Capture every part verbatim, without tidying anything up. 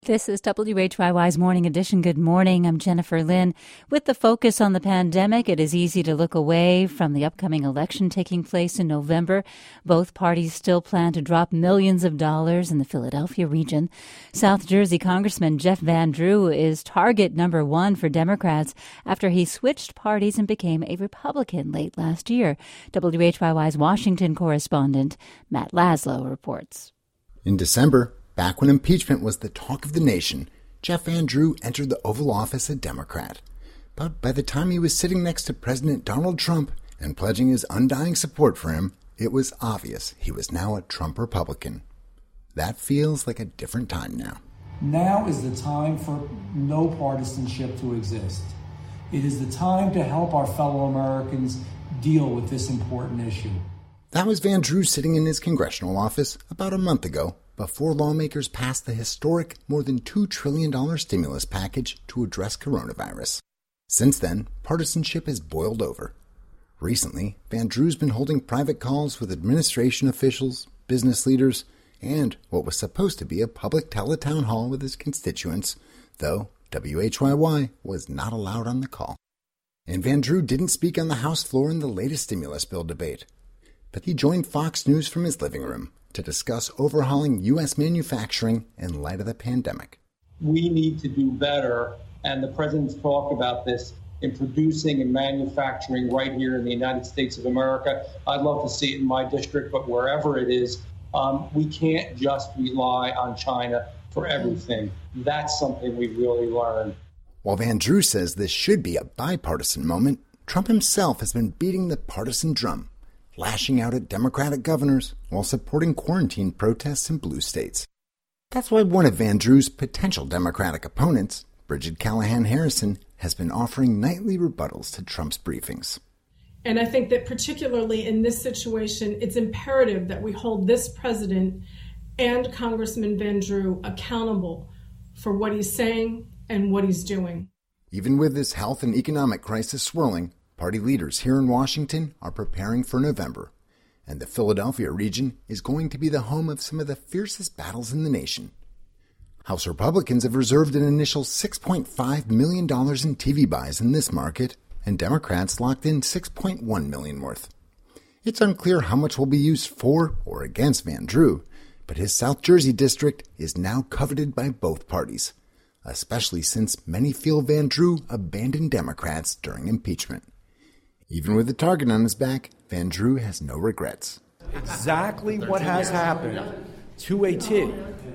This is W H Y Y's Morning Edition. Good morning. I'm Jennifer Lynn. With the focus on the pandemic, it is easy to look away from the upcoming election taking place in November. Both parties still plan to drop millions of dollars in the Philadelphia region. South Jersey Congressman Jeff Van Drew is target number one for Democrats after he switched parties and became a Republican late last year. W H Y Y's Washington correspondent Matt Laszlo reports. In December, back when impeachment was the talk of the nation, Jeff Van Drew entered the Oval Office a Democrat. But by the time he was sitting next to President Donald Trump and pledging his undying support for him, it was obvious he was now a Trump Republican. That feels like a different time now. Now is the time for no partisanship to exist. It is the time to help our fellow Americans deal with this important issue. That was Van Drew sitting in his congressional office about a month ago, before lawmakers passed the historic more than two trillion dollars stimulus package to address coronavirus. Since then, partisanship has boiled over. Recently, Van Drew's been holding private calls with administration officials, business leaders, and what was supposed to be a public teletown hall with his constituents, though W H Y Y was not allowed on the call. And Van Drew didn't speak on the House floor in the latest stimulus bill debate. But he joined Fox News from his living room to discuss overhauling U S manufacturing in light of the pandemic. We need to do better, and the president's talk about this in producing and manufacturing right here in the United States of America. I'd love to see it in my district, but wherever it is, um, we can't just rely on China for everything. That's something we really learned. While Van Drew says this should be a bipartisan moment, Trump himself has been beating the partisan drum, lashing out at Democratic governors while supporting quarantine protests in blue states. That's why one of Van Drew's potential Democratic opponents, Bridget Callahan Harrison, has been offering nightly rebuttals to Trump's briefings. And I think that particularly in this situation, it's imperative that we hold this president and Congressman Van Drew accountable for what he's saying and what he's doing. Even with this health and economic crisis swirling, party leaders here in Washington are preparing for November, and the Philadelphia region is going to be the home of some of the fiercest battles in the nation. House Republicans have reserved an initial six point five million dollars in T V buys in this market, and Democrats locked in six point one million dollars worth. It's unclear how much will be used for or against Van Drew, but his South Jersey district is now coveted by both parties, especially since many feel Van Drew abandoned Democrats during impeachment. Even with the target on his back, Van Drew has no regrets. Exactly what has happened to a T,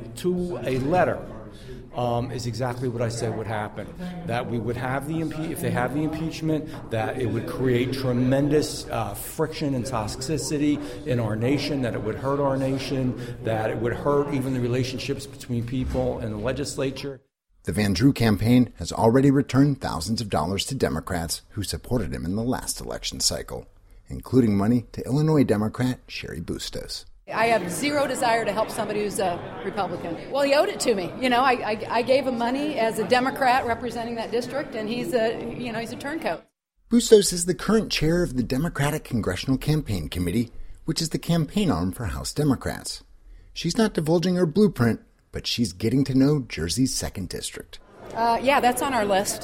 to a letter, um, is exactly what I said would happen. That we would have the impe- if they have the impeachment, that it would create tremendous uh, friction and toxicity in our nation, that it would hurt our nation, that it would hurt even the relationships between people and the legislature. The Van Drew campaign has already returned thousands of dollars to Democrats who supported him in the last election cycle, including money to Illinois Democrat Cheri Bustos. I have zero desire to help somebody who's a Republican. Well, he owed it to me. You know, I, I, I gave him money as a Democrat representing that district, and he's a, you know, he's a turncoat. Bustos is the current chair of the Democratic Congressional Campaign Committee, which is the campaign arm for House Democrats. She's not divulging her blueprint, but she's getting to know Jersey's second district. Uh, yeah, that's on our list.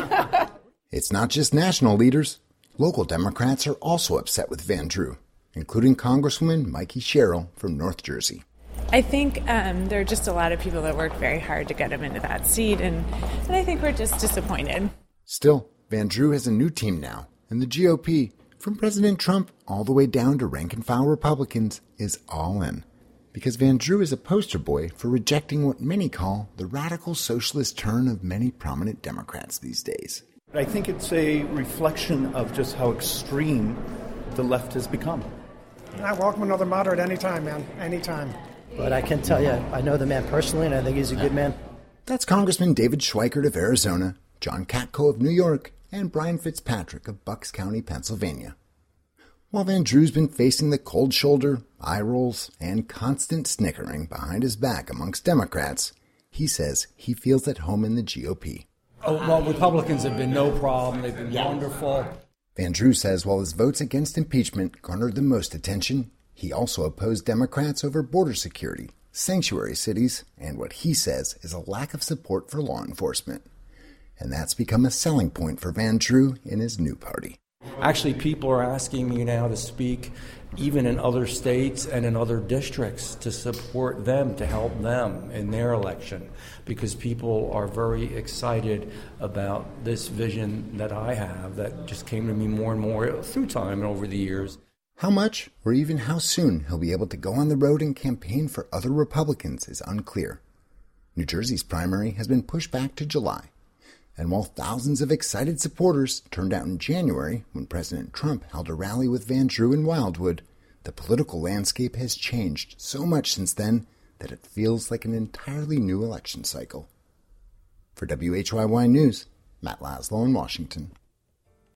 It's not just national leaders. Local Democrats are also upset with Van Drew, including Congresswoman Mikey Sherrill from North Jersey. I think um, there are just a lot of people that worked very hard to get him into that seat, and, and I think we're just disappointed. Still, Van Drew has a new team now, and the G O P, from President Trump all the way down to rank-and-file Republicans, is all in. Because Van Drew is a poster boy for rejecting what many call the radical socialist turn of many prominent Democrats these days. I think it's a reflection of just how extreme the left has become. I welcome another moderate anytime, man, anytime. But I can tell you, I know the man personally, and I think he's a good man. That's Congressman David Schweikert of Arizona, John Katko of New York, and Brian Fitzpatrick of Bucks County, Pennsylvania. While Van Drew's been facing the cold shoulder, eye rolls, and constant snickering behind his back amongst Democrats, he says he feels at home in the G O P. Oh, well, Republicans have been no problem. They've been wonderful. Van Drew says while his votes against impeachment garnered the most attention, he also opposed Democrats over border security sanctuary cities, and what he says is a lack of support for law enforcement. And that's become a selling point for Van Drew in his new party. Actually, people are asking me now to speak even in other states and in other districts to support them, to help them in their election, because people are very excited about this vision that I have that just came to me more and more through time and over the years. How much or even how soon he'll be able to go on the road and campaign for other Republicans is unclear. New Jersey's primary has been pushed back to July. And while thousands of excited supporters turned out in January when President Trump held a rally with Van Drew in Wildwood, the political landscape has changed so much since then that it feels like an entirely new election cycle. For W H Y Y News, Matt Laszlo in Washington.